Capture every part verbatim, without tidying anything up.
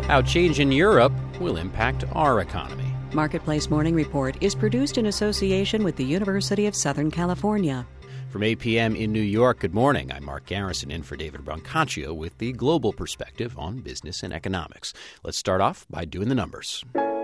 How change in Europe will impact our economy. Marketplace Morning Report is produced in association with the University of Southern California. From eight p.m. in New York, good morning. I'm Mark Garrison in for David Brancaccio with the global perspective on business and economics. Let's start off by doing the numbers.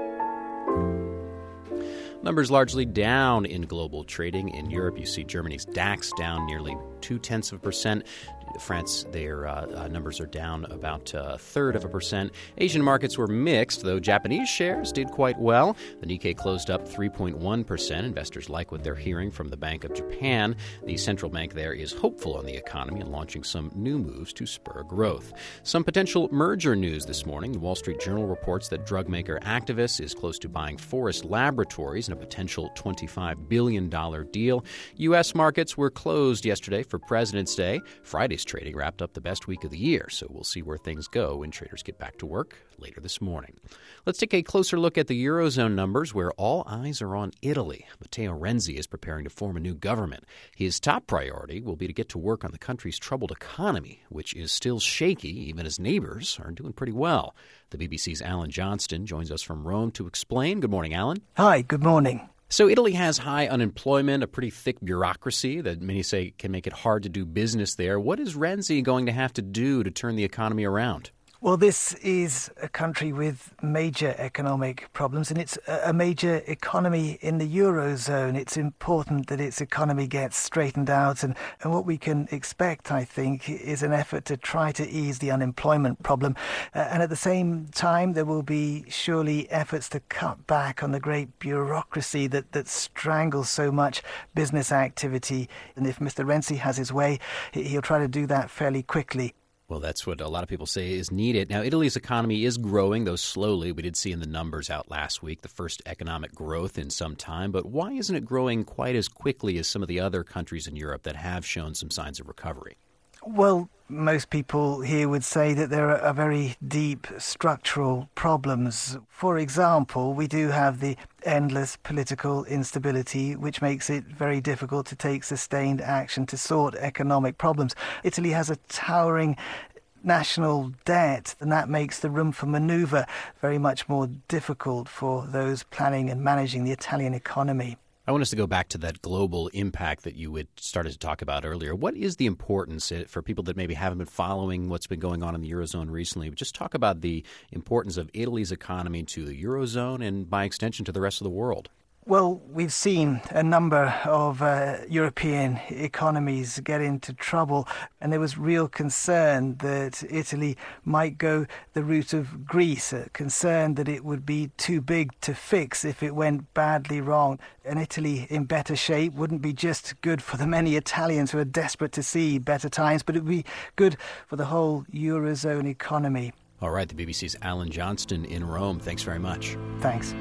Numbers largely down in global trading. In Europe, you see Germany's DAX down nearly two-tenths of a percent. France, their uh, uh, numbers are down about a third of a percent. Asian markets were mixed, though Japanese shares did quite well. The Nikkei closed up three point one percent. Investors like what they're hearing from the Bank of Japan. The central bank there is hopeful on the economy and launching some new moves to spur growth. Some potential merger news this morning. The Wall Street Journal reports that drug maker Actavis is close to buying Forest Laboratories in a potential twenty-five billion dollars deal. U S markets were closed yesterday for President's Day. Friday's trading wrapped up the best week of the year, so we'll see where things go when traders get back to work later this morning. Let's take a closer look at the Eurozone numbers, where all eyes are on Italy. Matteo Renzi is preparing to form a new government. His top priority will be to get to work on the country's troubled economy, which is still shaky, even as neighbors are doing pretty well. The B B C's Alan Johnston joins us from Rome to explain. Good morning, Alan. Hi, good morning. So Italy has high unemployment, a pretty thick bureaucracy that many say can make it hard to do business there. What is Renzi going to have to do to turn the economy around? Well, this is a country with major economic problems, and it's a major economy in the Eurozone. It's important that its economy gets straightened out, and, and what we can expect, I think, is an effort to try to ease the unemployment problem. Uh, and at the same time, there will be surely efforts to cut back on the great bureaucracy that, that strangles so much business activity. And if Mister Renzi has his way, he'll try to do that fairly quickly. Well, that's what a lot of people say is needed. Now, Italy's economy is growing, though slowly. We did see in the numbers out last week the first economic growth in some time. But why isn't it growing quite as quickly as some of the other countries in Europe that have shown some signs of recovery? Well, most people here would say that there are very deep structural problems. For example, we do have the endless political instability, which makes it very difficult to take sustained action to sort economic problems. Italy has a towering national debt, and that makes the room for manoeuvre very much more difficult for those planning and managing the Italian economy. I want us to go back to that global impact that you had started to talk about earlier. What is the importance for people that maybe haven't been following what's been going on in the Eurozone recently? Just talk about the importance of Italy's economy to the Eurozone and, by extension, to the rest of the world. Well, we've seen a number of uh, European economies get into trouble, and there was real concern that Italy might go the route of Greece, a concern that it would be too big to fix if it went badly wrong. And Italy in better shape wouldn't be just good for the many Italians who are desperate to see better times, but it would be good for the whole Eurozone economy. All right, the B B C's Alan Johnston in Rome. Thanks very much. Thanks.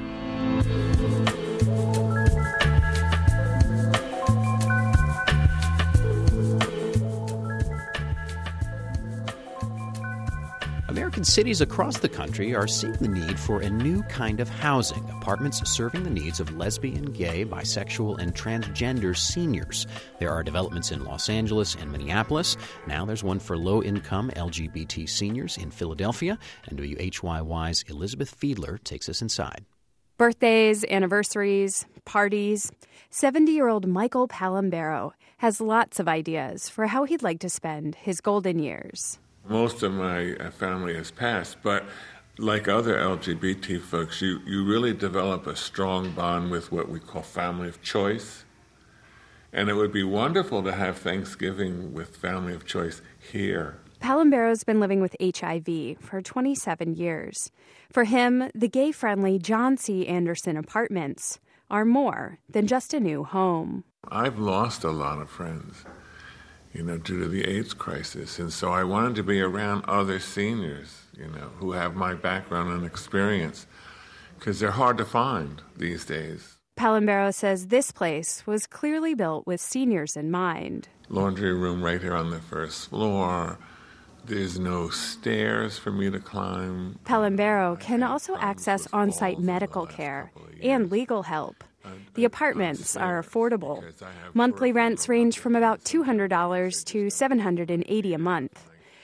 American cities across the country are seeing the need for a new kind of housing, apartments serving the needs of lesbian, gay, bisexual, and transgender seniors. There are developments in Los Angeles and Minneapolis. Now there's one for low-income L G B T seniors in Philadelphia, and W H Y Y's Elizabeth Fiedler takes us inside. Birthdays, anniversaries, parties. seventy-year-old Michael Palambero has lots of ideas for how he'd like to spend his golden years. Most of my family has passed, but like other L G B T folks, you, you really develop a strong bond with what we call family of choice. And it would be wonderful to have Thanksgiving with family of choice here. Palambero's been living with H I V for twenty-seven years. For him, the gay-friendly John C. Anderson Apartments are more than just a new home. I've lost a lot of friends, you know, due to the AIDS crisis. And so I wanted to be around other seniors, you know, who have my background and experience, because they're hard to find these days. Palambero says this place was clearly built with seniors in mind. Laundry room right here on the first floor. There's no stairs for me to climb. Palambero can also access on-site medical care and legal help. The apartments are affordable. Monthly rents range from about two hundred dollars to seven hundred eighty dollars a month.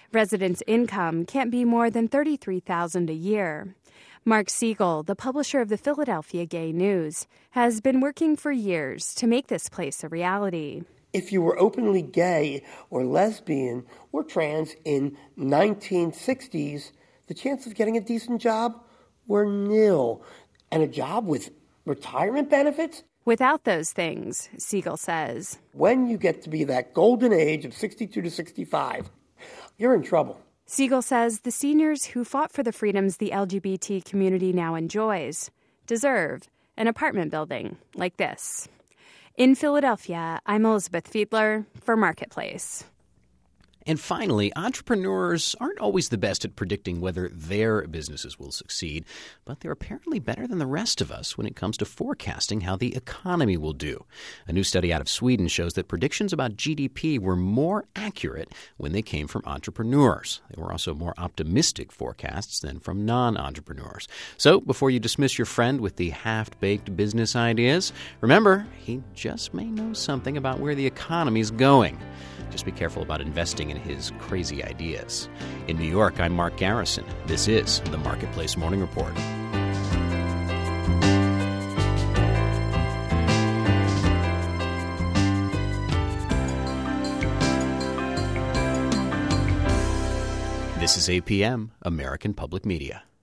Residents' income can't be more than thirty-three thousand dollars a year. Mark Siegel, the publisher of the Philadelphia Gay News, has been working for years to make this place a reality. If you were openly gay or lesbian or trans in nineteen sixties, the chance of getting a decent job were nil. And a job with retirement benefits? Without those things, Siegel says, when you get to be that golden age of sixty-two to sixty-five, you're in trouble. Siegel says the seniors who fought for the freedoms the L G B T community now enjoys deserve an apartment building like this. In Philadelphia, I'm Elizabeth Fiedler for Marketplace. And finally, entrepreneurs aren't always the best at predicting whether their businesses will succeed, but they're apparently better than the rest of us when it comes to forecasting how the economy will do. A new study out of Sweden shows that predictions about G D P were more accurate when they came from entrepreneurs. They were also more optimistic forecasts than from non-entrepreneurs. So before you dismiss your friend with the half-baked business ideas, remember, he just may know something about where the economy's going. Just be careful about investing in his crazy ideas. In New York, I'm Mark Garrison. This is the Marketplace Morning Report. This is A P M, American Public Media.